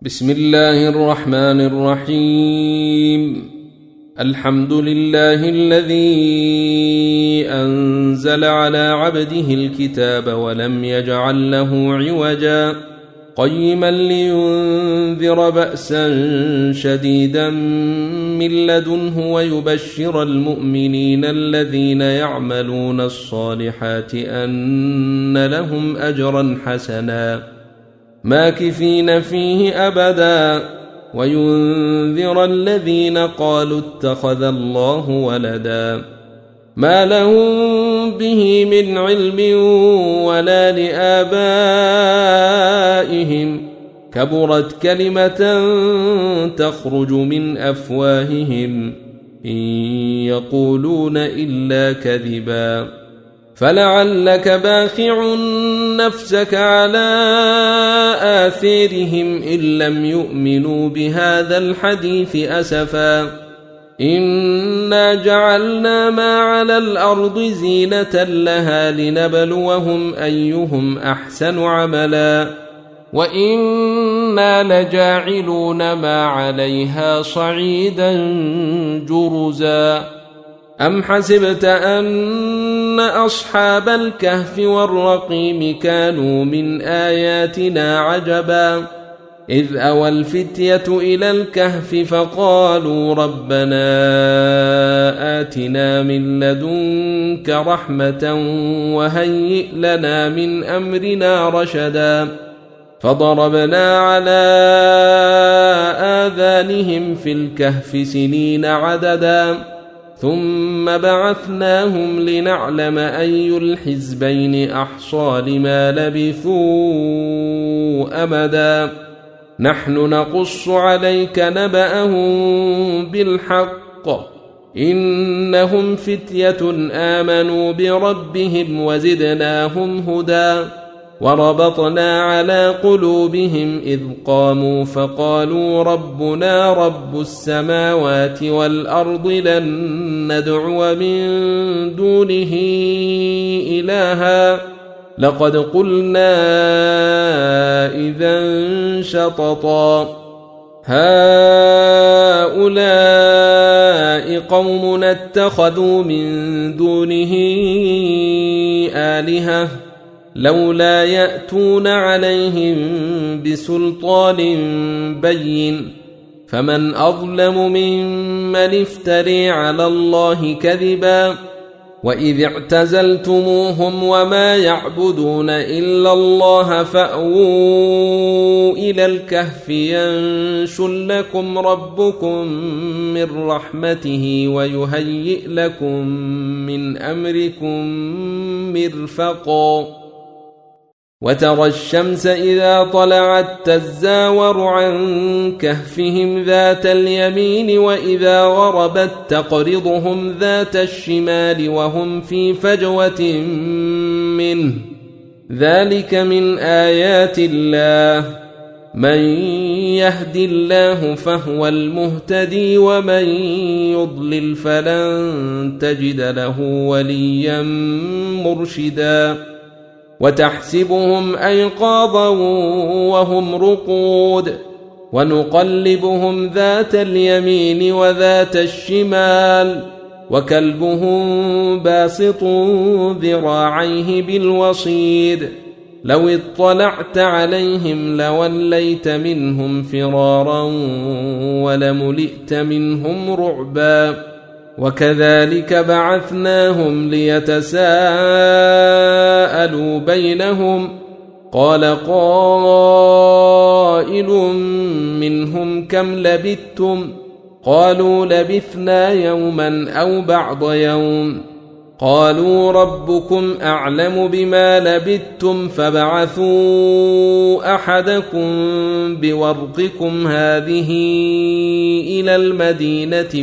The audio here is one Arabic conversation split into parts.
بسم الله الرحمن الرحيم. الحمد لله الذي أنزل على عبده الكتاب ولم يجعل له عوجا قيما لينذر بأسا شديدا من لدنه ويبشر المؤمنين الذين يعملون الصالحات أن لهم أجرا حسنا ماكثين فيه أبدا وينذر الذين قالوا اتخذ الله ولدا ما لهم به من علم ولا لآبائهم كبرت كلمة تخرج من أفواههم إن يقولون إلا كذبا فلعلك باخع نفسك على آثارهم إن لم يؤمنوا بهذا الحديث أسفا إنا جعلنا ما على الأرض زينة لها لنبلوهم أيهم أحسن عملا وإنا لجاعلون ما عليها صعيدا جرزا أم حسبت أن أصحاب الكهف والرقيم كانوا من آياتنا عجبا إذ أوى الفتية إلى الكهف فقالوا ربنا آتنا من لدنك رحمة وهيئ لنا من أمرنا رشدا فضربنا على آذانهم في الكهف سنين عددا ثم بعثناهم لنعلم أي الحزبين أحصى لما لبثوا أمدا نحن نقص عليك نبأهم بالحق إنهم فتية آمنوا بربهم وزدناهم هدى وربطنا على قلوبهم إذ قاموا فقالوا ربنا رب السماوات والأرض لن ندعو من دونه إلها لقد قلنا إذا شططا هؤلاء قوم اتخذوا من دونه آلهة لولا يأتون عليهم بسلطان بين فمن أظلم ممن افتري على الله كذبا وإذ اعتزلتموهم وما يعبدون إلا الله فأووا إلى الكهف ينشر لكم ربكم من رحمته ويهيئ لكم من أمركم مرفقا وترى الشمس إذا طلعت تزاور عن كهفهم ذات اليمين وإذا غربت تقرضهم ذات الشمال وهم في فجوة منه ذلك من آيات الله من يهد الله فهو المهتدي ومن يضلل فلن تجد له وليا مرشدا وتحسبهم أيقاظا وهم رقود ونقلبهم ذات اليمين وذات الشمال وكلبهم باسط ذراعيه بالوصيد لو اطلعت عليهم لوليت منهم فرارا ولملئت منهم رعبا وكذلك بعثناهم ليتساءلوا بينهم قال قائل منهم كم لبثتم قالوا لبثنا يوما أو بعض يوم قالوا ربكم أعلم بما لبثتم فابعثوا أحدكم بورقكم هذه إلى المدينة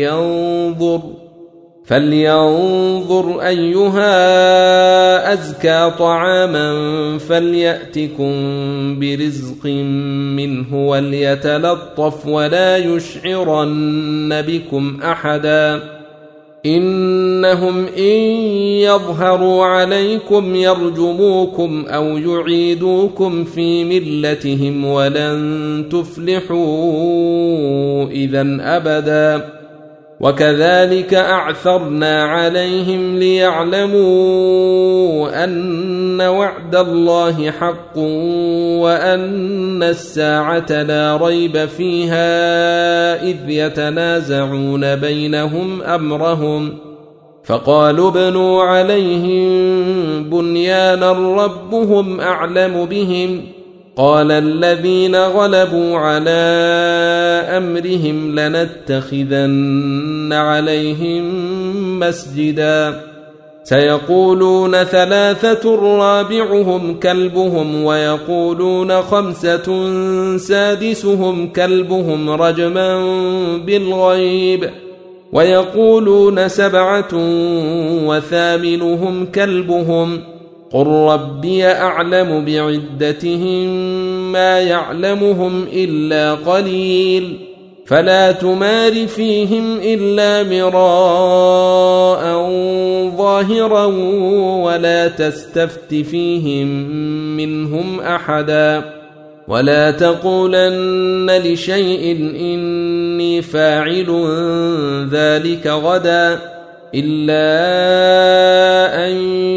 فلينظر أيها أزكى طعاما فليأتكم برزق منه وليتلطف ولا يشعرن بكم أحدا إنهم إن يظهروا عليكم يرجموكم أو يعيدوكم في ملتهم ولن تفلحوا إذن أبدا. وكذلك أعثرنا عليهم ليعلموا أن وعد الله حق وأن الساعة لا ريب فيها إذ يتنازعون بينهم أمرهم فقالوا ابنوا عليهم بنيانا ربهم أعلم بهم قال الذين غلبوا على أمرهم لنتخذن عليهم مسجدا سيقولون ثلاثة رابعهم كلبهم ويقولون خمسة سادسهم كلبهم رجما بالغيب ويقولون سبعة وثامنهم كلبهم قل ربي أعلم بعدتهم ما يعلمهم إلا قليل فلا تمار فيهم إلا مراء ظاهرا ولا تستفت فيهم منهم أحدا ولا تقولن لشيء إني فاعل ذلك غدا إلا أن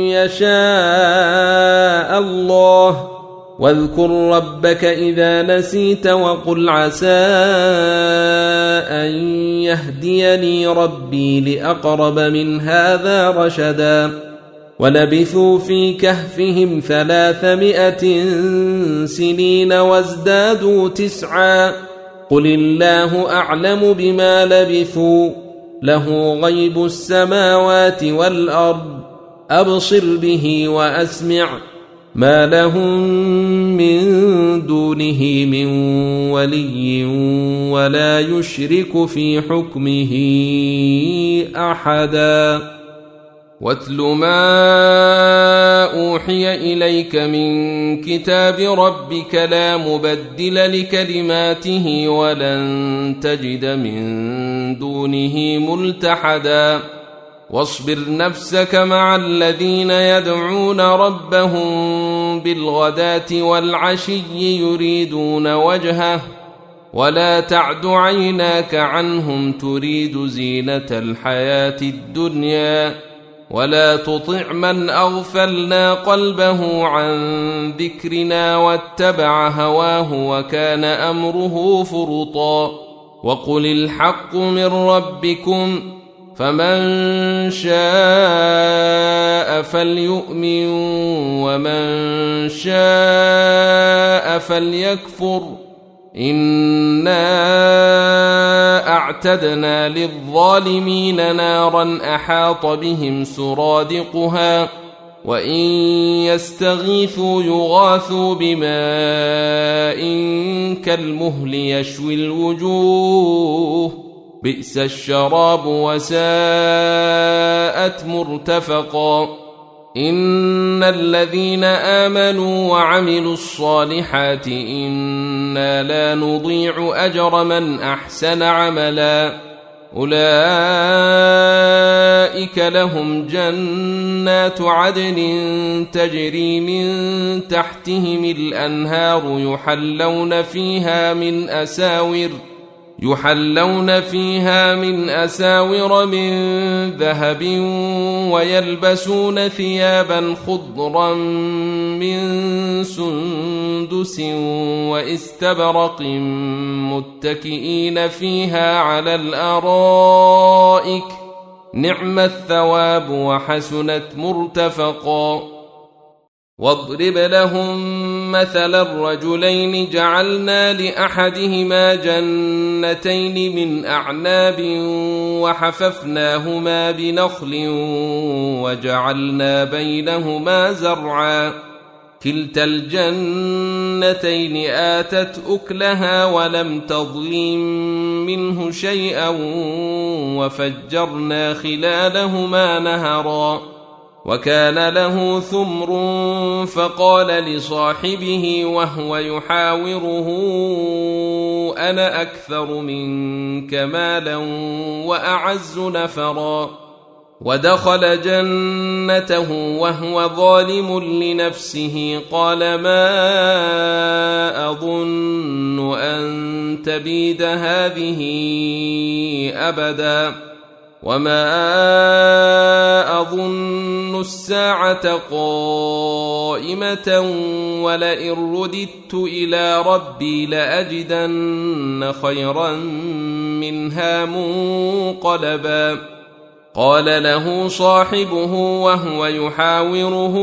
يشاء الله واذكر ربك إذا نسيت وقل عسى أن يهديني ربي لأقرب من هذا رشدا ولبثوا في كهفهم 300 سنين وازدادوا 9 قل الله أعلم بما لبثوا له غيب السماوات والأرض أبصر به وأسمع ما لهم من دونه من ولي ولا يشرك في حكمه أحدا واتل ما أوحي إليك من كتاب ربك لا مبدل لكلماته ولن تجد من دونه ملتحدا واصبر نفسك مع الذين يدعون ربهم بالغداة والعشي يريدون وجهه ولا تعد عيناك عنهم تريد زينة الحياة الدنيا ولا تطع من أغفلنا قلبه عن ذكرنا واتبع هواه وكان أمره فرطا وقل الحق من ربكم فمن شاء فليؤمن ومن شاء فليكفر إنا أعتدنا للظالمين نارا أحاط بهم سرادقها وإن يستغيثوا يغاثوا بماء كالمهل يشوي الوجوه بئس الشراب وساءت مرتفقا إن الذين آمنوا وعملوا الصالحات إنا لا نضيع أجر من أحسن عملا أولئك لهم جنات عدن تجري من تحتهم الأنهار يحلون فيها من أساور من ذهب ويلبسون ثيابا خضرا من سندس واستبرق متكئين فيها على الأرائك نعم الثواب وحسنت مرتفقا واضرب لهم مثل الرجلين جعلنا لأحدهما جنتين من أعناب وحففناهما بنخل وجعلنا بينهما زرعا كلتا الجنتين آتت أكلها ولم تظلم منه شيئا وفجرنا خلالهما نهرا وكان له ثمر فقال لصاحبه وهو يحاوره أنا أكثر منك مالا وأعز نفرا ودخل جنته وهو ظالم لنفسه قال ما أظن أن تبيد هذه أبدا وما أظن الساعة قائمة ولئن رددت إلى ربي لأجدن خيرا منها منقلبا قال له صاحبه وهو يحاوره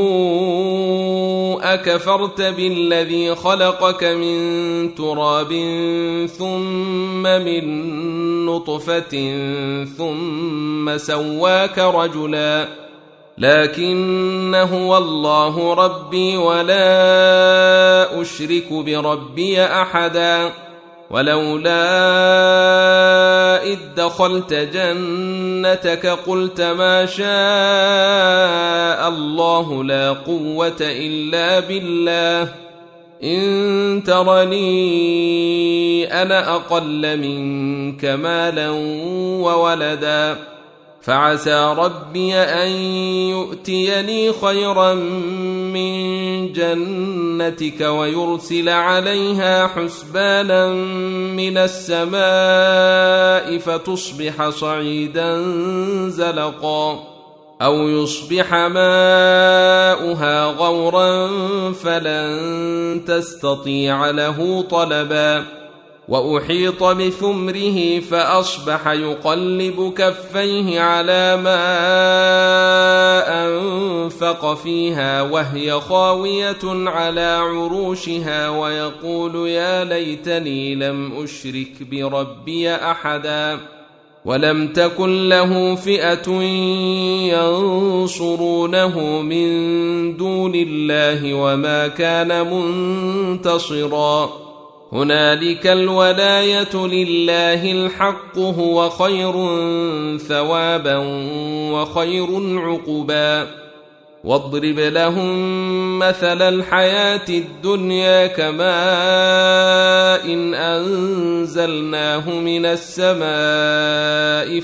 أكفرت بالذي خلقك من تراب ثم من نطفة ثم سواك رجلا لكن هو الله ربي ولا أشرك بربي أحدا ولولا إذ دخلت جنتك قلت ما شاء الله لا قوة إلا بالله إن ترني أنا أقل منك مالا وولدا فعسى ربي أن يؤتيني خيرا من جنتك ويرسل عليها حسبانا من السماء فتصبح صعيدا زلقا أو يصبح ماؤها غورا فلن تستطيع له طلبا وأحيط بثمره فأصبح يقلب كفيه على ما أنفق فيها وهي خاوية على عروشها ويقول يا ليتني لم أشرك بربي أحدا ولم تكن له فئة ينصرونه من دون الله وما كان منتصرا هنالك الولاية لله الحق هو خير ثوابا وخير عقبا واضرب لهم مثل الحياة الدنيا كماء إن أنزلناه من السماء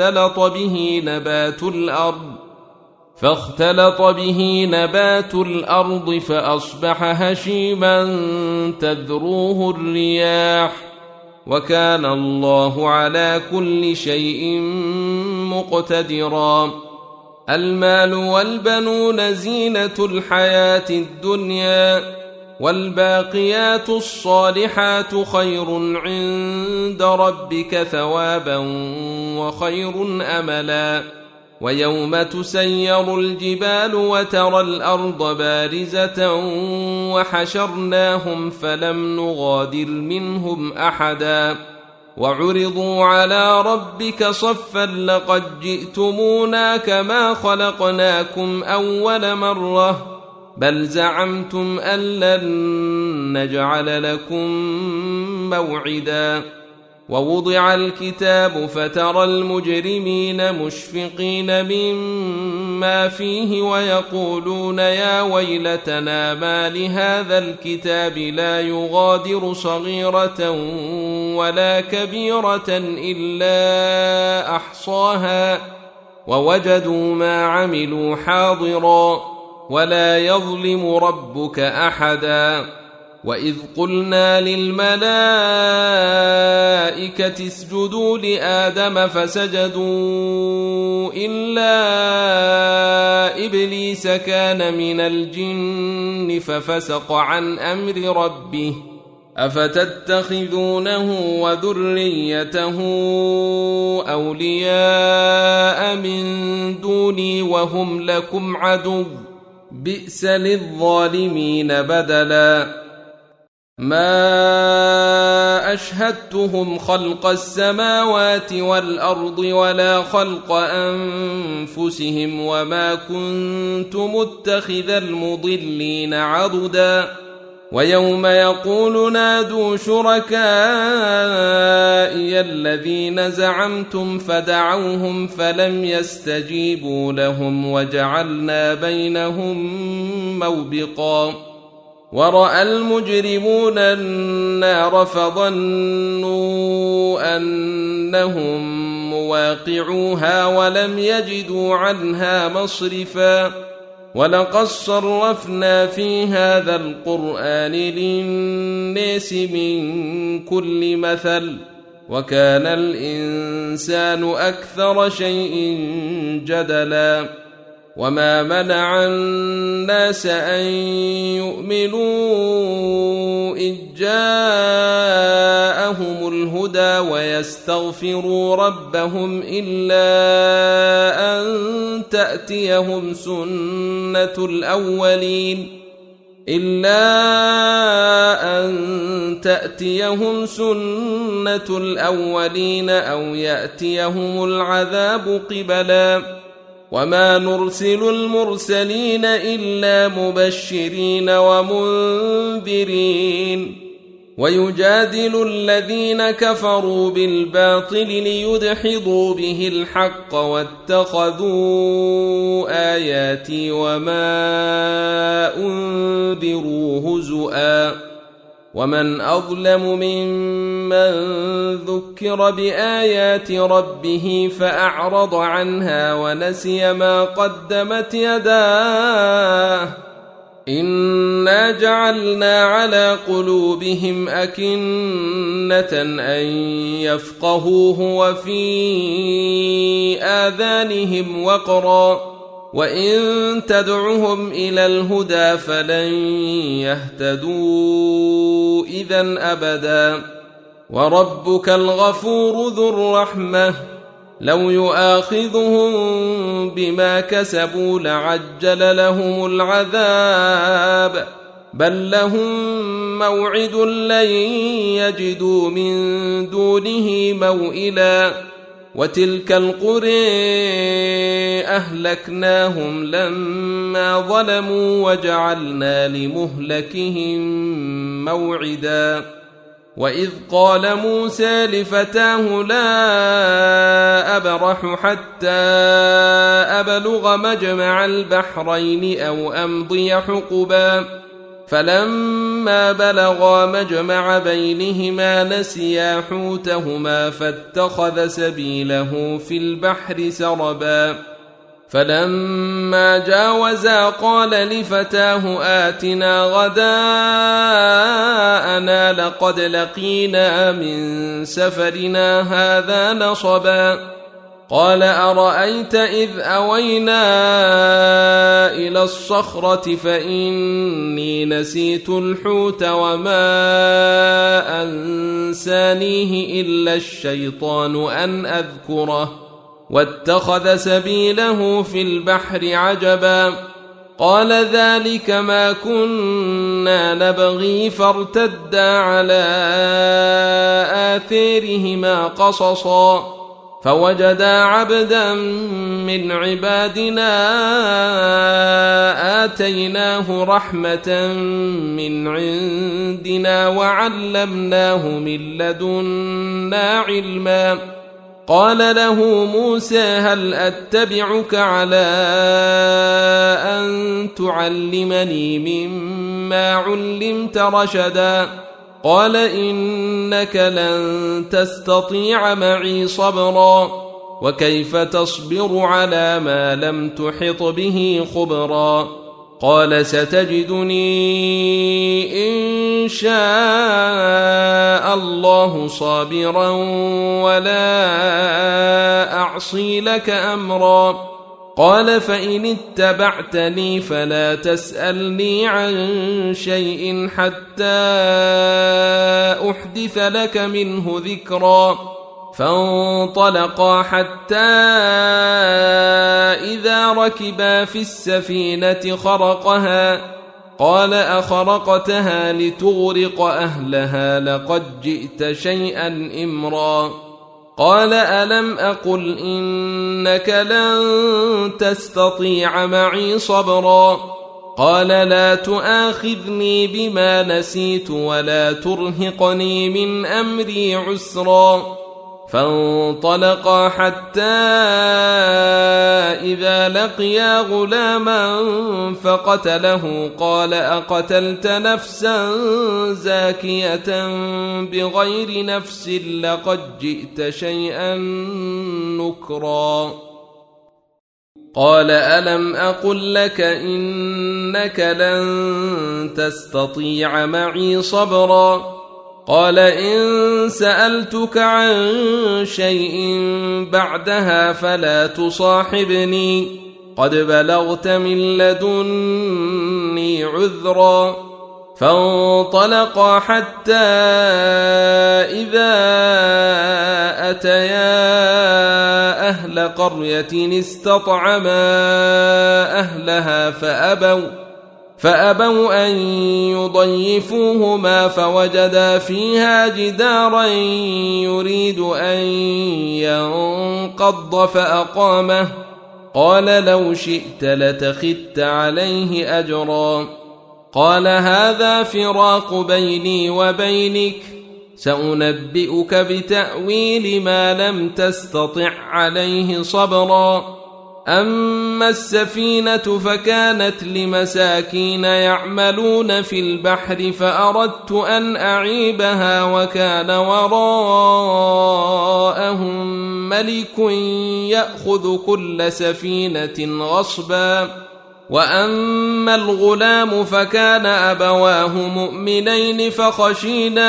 فاختلط به نبات الأرض فأصبح هشيما تذروه الرياح وكان الله على كل شيء مقتدرا المال والبنون زينة الحياة الدنيا والباقيات الصالحات خير عند ربك ثوابا وخير أملا ويوم تسير الجبال وترى الأرض بارزة وحشرناهم فلم نغادر منهم أحدا وعرضوا على ربك صفا لقد جئتمونا كما خلقناكم أول مرة بل زعمتم أن لن نجعل لكم موعدا ووضع الكتاب فترى المجرمين مشفقين مما فيه ويقولون يا ويلتنا ما لهذا الكتاب لا يغادر صغيرة ولا كبيرة إلا أحصاها ووجدوا ما عملوا حاضرا ولا يظلم ربك أحدا وإذ قلنا للملائكة اسجدوا لآدم فسجدوا إلا إبليس كان من الجن ففسق عن أمر ربه أفتتخذونه وذريته أولياء من دوني وهم لكم عدو بئس للظالمين بدلا ما أشهدتهم خلق السماوات والأرض ولا خلق أنفسهم وما كنت متخذ المضلين عضدا ويوم يقول نادوا شركائي الذين زعمتم فدعوهم فلم يستجيبوا لهم وجعلنا بينهم موبقا ورأى المجرمون النار فظنوا أنهم مواقعوها ولم يجدوا عنها مصرفا ولقد صرفنا في هذا القرآن للناس من كل مثل وكان الإنسان أكثر شيء جدلا وما منع الناس أن يؤمنوا إذ جاءهم الهدى ويستغفروا ربهم إلا أن تأتيهم سنة الأولين أو يأتيهم العذاب قبلا وما نرسل المرسلين إلا مبشرين ومنذرين ويجادل الذين كفروا بالباطل ليدحضوا به الحق واتخذوا آياتي وما أنذروا هزؤا ومن أظلم ممن ذكر بآيات ربه فأعرض عنها ونسي ما قدمت يداه إنا جعلنا على قلوبهم أكنة أن يفقهوه وفي آذانهم وقرا وإن تدعهم إلى الهدى فلن يهتدوا إذن أبدا وربك الغفور ذو الرحمة لو يؤاخذهم بما كسبوا لعجل لهم العذاب بل لهم موعد لن يجدوا من دونه موئلا وتلك القرى أهلكناهم لما ظلموا وجعلنا لمهلكهم موعدا وإذ قال موسى لفتاه لا أبرح حتى أبلغ مجمع البحرين أو أمضي حقبا فلما بلغا مجمع بينهما نسيا حوتهما فاتخذ سبيله في البحر سربا فلما جاوزا قال لفتاه آتنا غداءنا لقد لقينا من سفرنا هذا نصبا قال أرأيت إذ أوينا إلى الصخرة فإني نسيت الحوت وما أنسانيه إلا الشيطان أن أذكره واتخذ سبيله في البحر عجبا قال ذلك ما كنا نبغي فارتدا على آثارهما قصصا فوجدا عبدا من عبادنا آتيناه رحمة من عندنا وعلمناه من لدنا علما قال له موسى هل أتبعك على أن تعلمني مما علمت رشدا قال إنك لن تستطيع معي صبرا وكيف تصبر على ما لم تحط به خبرا قال ستجدني إن شاء الله صابرا ولا أعصي لك أمرا قال فإن اتبعتني فلا تسألني عن شيء حتى أحدث لك منه ذكرا فانطلقا حتى إذا ركبا في السفينة خرقها قال أخرقتها لتغرق أهلها لقد جئت شيئا إمرا قال ألم أقل إنك لن تستطيع معي صبرا قال لا تؤاخذني بما نسيت ولا ترهقني من أمري عسرا فانطلقا حتى إذا لقيا غلاما فقتله قال أقتلت نفسا زاكية بغير نفس لقد جئت شيئا نكرا قال ألم أقل لك إنك لن تستطيع معي صبرا قال إن سألتك عن شيء بعدها فلا تصاحبني قد بلغت من لدني عذرا فانطلقا حتى إذا أتيا أهل قرية استطعما أهلها فأبوا أن يضيفوهما فوجدا فيها جدارا يريد أن ينقض فأقامه قال لو شئت لاتخذت عليه أجرا قال هذا فراق بيني وبينك سأنبئك بتأويل ما لم تستطع عليه صبرا أما السفينة فكانت لمساكين يعملون في البحر فأردت أن أعيبها وكان وراءهم ملك يأخذ كل سفينة غصبا وأما الغلام فكان أبواه مؤمنين فخشينا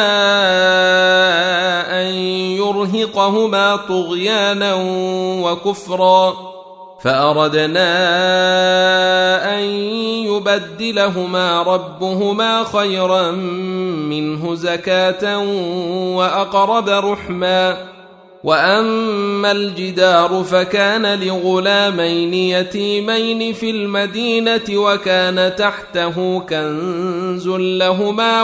أن يرهقهما طغيانا وكفرا فأردنا أن يبدلهما ربهما خيرا منه زكاة وأقرب رحما وأما الجدار فكان لغلامين يتيمين في المدينة وكان تحته كنز لهما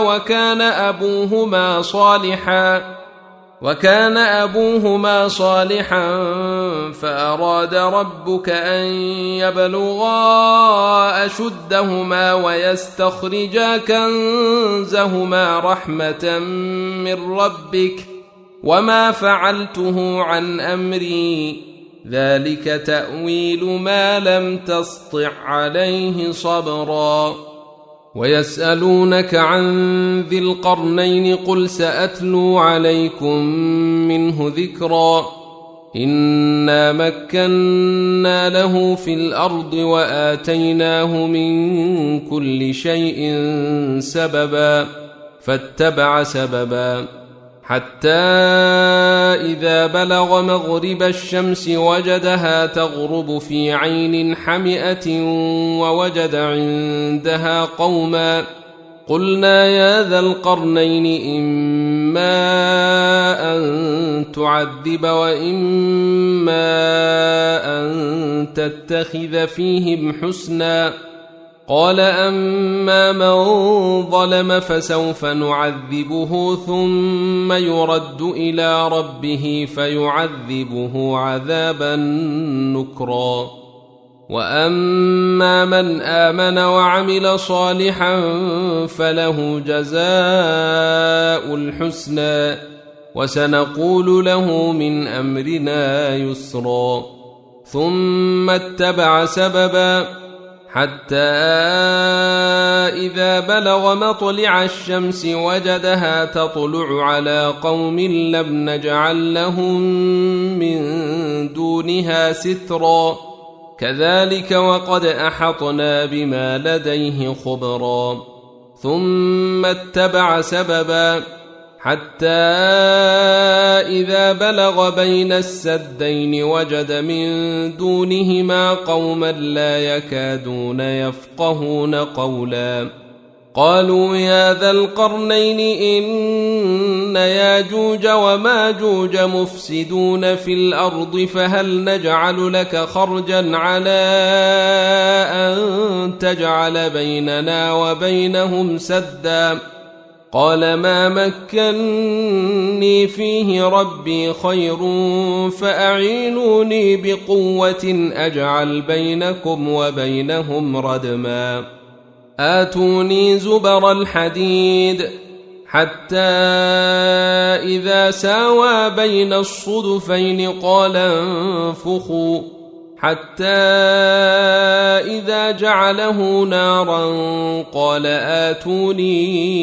وكان أبوهما صالحا فأراد ربك أن يبلغا أشدهما ويستخرجا كنزهما رحمة من ربك وما فعلته عن أمري ذلك تأويل ما لم تسطع عليه صبرا ويسألونك عن ذي القرنين قل سأتلو عليكم منه ذكرا إنا مكنا له في الأرض وآتيناه من كل شيء سببا فاتبع سببا حتى إذا بلغ مغرب الشمس وجدها تغرب في عين حمئة ووجد عندها قوما قلنا يا ذا القرنين إما أن تعذب وإما أن تتخذ فيهم حسنا قال أما من ظلم فسوف نعذبه ثم يرد إلى ربه فيعذبه عذابا نكرا وأما من آمن وعمل صالحا فله جزاء الحسنى وسنقول له من أمرنا يسرا ثم اتبع سببا حتى إذا بلغ مطلع الشمس وجدها تطلع على قوم لم نجعل لهم من دونها سترا كذلك وقد أحطنا بما لديه خبرا ثم اتبع سببا حتى إذا بلغ بين السدين وجد من دونهما قوما لا يكادون يفقهون قولا قالوا يا ذا القرنين إن ياجوج وماجوج مفسدون في الأرض فهل نجعل لك خرجا على أن تجعل بيننا وبينهم سدا قال ما مكني فيه ربي خير فأعينوني بقوة أجعل بينكم وبينهم ردما آتوني زبر الحديد حتى إذا ساوى بين الصدفين قال انفخوا حتى إذا جعله نارا قال آتوني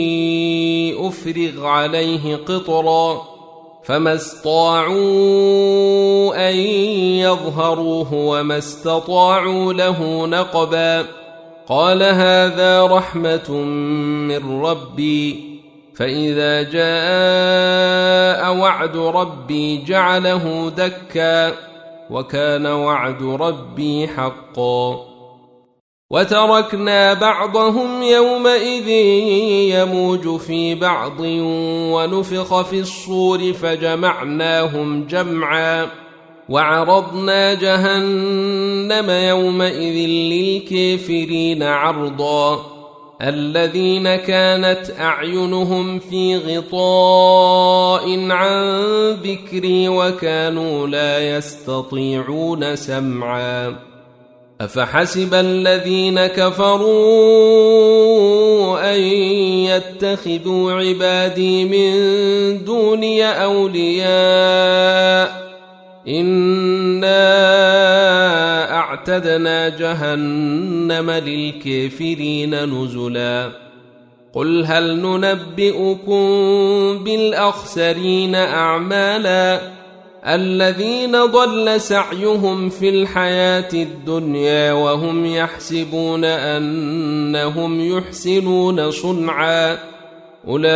أفرغ عليه قطرا فما استطاعوا أن يظهروه وما استطاعوا له نقبا قال هذا رحمة من ربي فإذا جاء وعد ربي جعله دكا وكان وعد ربي حقا وتركنا بعضهم يومئذ يموج في بعض ونفخ في الصور فجمعناهم جمعا وعرضنا جهنم يومئذ للكافرين عرضا الذين كانت أعينهم في غطاء عن ذكري وكانوا لا يستطيعون سمعا أفحسب الذين كفروا أن يتخذوا عبادي من دوني أولياء إنا أعتدنا جهنم للكافرين نزلا قل هل ننبئكم بالأخسرين أعمالا الذين ضل سعيهم في الحياة الدنيا وهم يحسبون أنهم يحسنون صنعا أولئك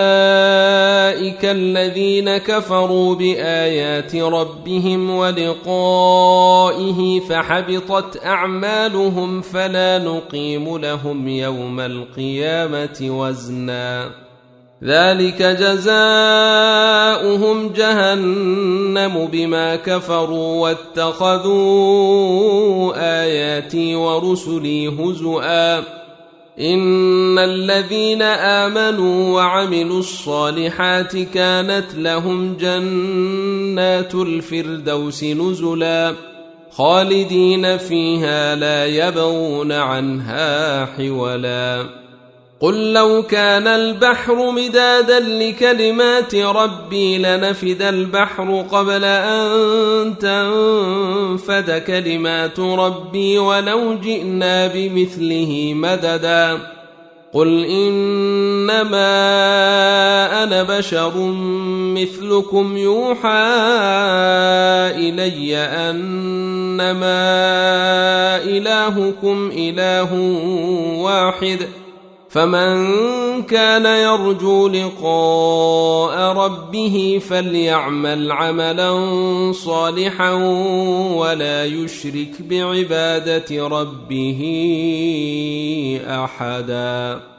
الذين كفروا بآيات ربهم ولقائه فحبطت أعمالهم فلا نقيم لهم يوم القيامة وزنا ذلك جزاؤهم جهنم بما كفروا واتخذوا آياتي ورسلي هزؤا إن الذين آمنوا وعملوا الصالحات كانت لهم جنات الفردوس نزلا خالدين فيها لا يبغون عنها حولا قل لو كان البحر مدادا لكلمات ربي لنفد البحر قبل أن تنفد كلمات ربي ولو جئنا بمثله مددا قل إنما أنا بشر مثلكم يوحى إلي أنما إلهكم إله واحد فمن كان يرجو لقاء ربه فليعمل عملا صالحا ولا يشرك بعبادة ربه أحدا.